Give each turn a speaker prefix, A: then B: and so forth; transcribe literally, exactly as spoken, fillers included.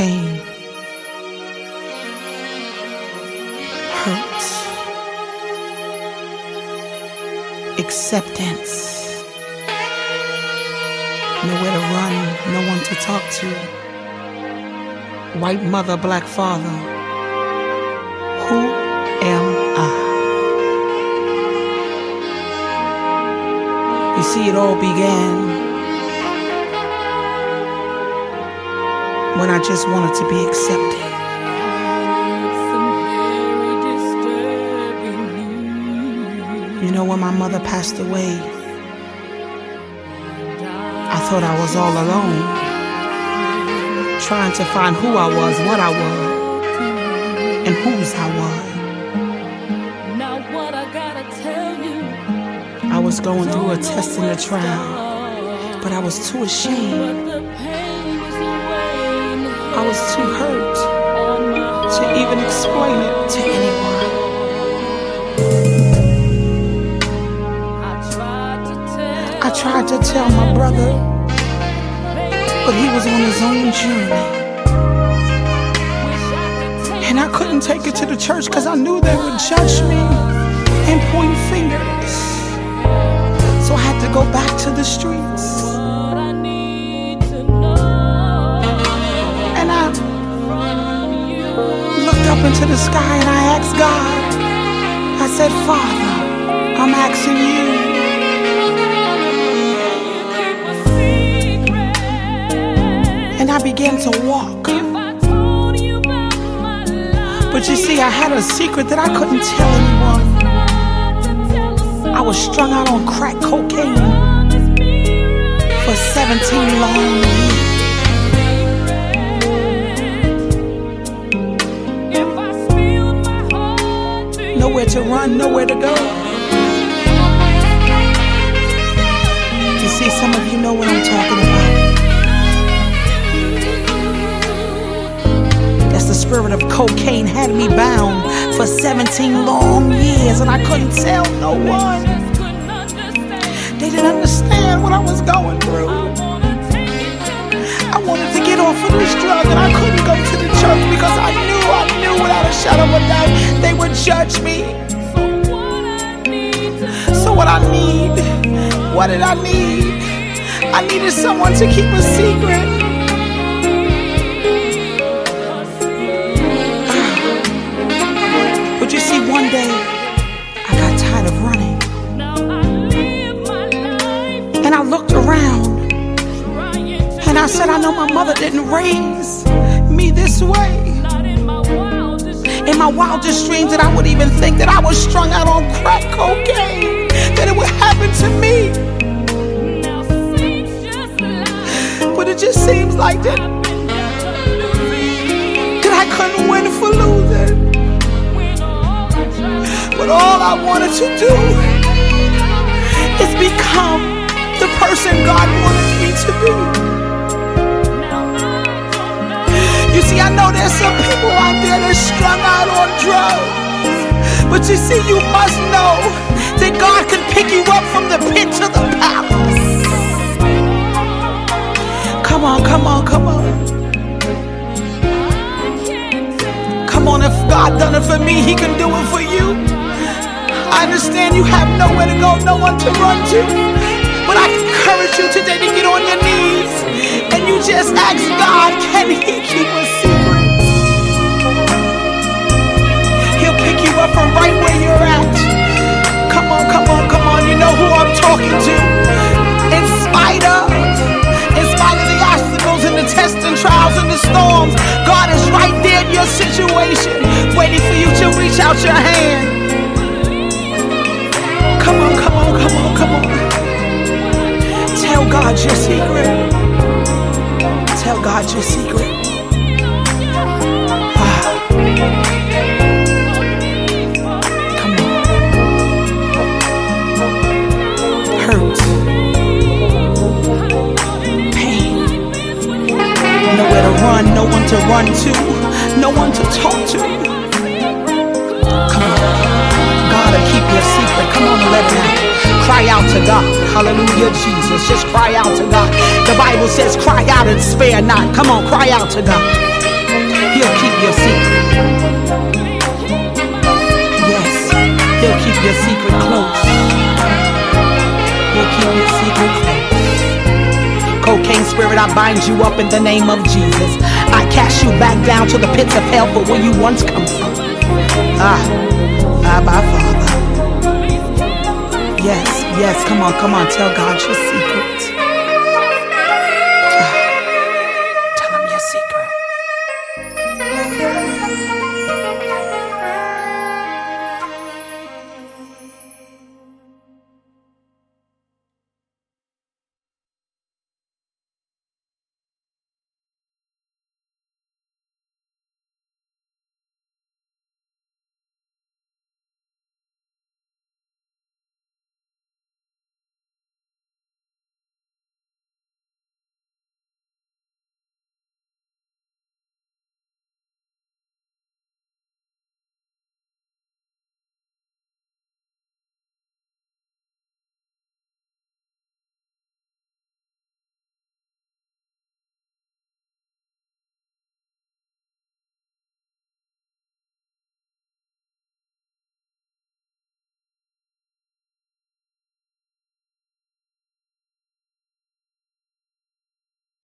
A: pain, hurt, acceptance, nowhere to run, no one to talk to, white mother, black father. Who am I? You see, it all began when I just wanted to be accepted. You know, when my mother passed away, I thought I was all alone, trying to find who I was, what I was, and whose I was.
B: Now what I gotta tell you,
A: I was going through a test and a trial, but I was too ashamed. I was too hurt to even explain it to anyone. I tried to tell my brother, but he was on his own journey. And I couldn't take it to the church because I knew they would judge me and point fingers. So I had to go back to the streets. And I looked up into the sky and I asked God, I said, Father, I'm asking you. And I began to walk. But you see, I had a secret that I couldn't tell anyone. I was strung out on crack cocaine for seventeen long years. Nowhere to run, nowhere to go. You see, some of you know what I'm talking about. The spirit of cocaine had me bound for seventeen long years, and I couldn't tell no one. They didn't understand what I was going through. I wanted to get off of this drug, and I couldn't go to the church because I knew, I knew without a shadow of a doubt they would judge me. So what I need, what did I need? I needed someone to keep a secret. You see, one day I got tired of running, and I looked around and I said, I know my mother didn't raise me this way. In my wildest dreams that I would even think that I was strung out on crack cocaine, that it would happen to me. But it just seems like that, that I couldn't win for losing. But all I wanted to do is become the person God wanted me to be. You see, I know there's some people out there that's strung out on drugs. But you see, you must know that God can pick you up from the pit to the palace. Come on, come on, come on. Come on, if God done it for me, He can do it for you. I understand you have nowhere to go, no one to run to. But I encourage you today to get on your knees and you just ask God, can He keep a secret? He'll pick you up from right where you're at. Come on, come on, come on, you know who I'm talking to. In spite of, in spite of the obstacles and the tests and trials and the storms, God is right there in your situation, waiting for you to reach out your hand. Come on, come on, come on, come on. Tell God your secret. Tell God your secret. Ah. Come on. Hurt. Pain. Nowhere to run, no one to run to, no one to talk to. Come on. God will keep your secret. Come on and let it out. Cry out to God. Hallelujah, Jesus. Just cry out to God. The Bible says, cry out and spare not. Come on, cry out to God. He'll keep your secret. Yes, he'll keep your secret close. He'll keep your secret close. Cocaine spirit, I bind you up in the name of Jesus. I cast you back down to the pits of hell for where you once come from. Ah, Abba Father. Yes, yes, come on, come on, tell God your secret.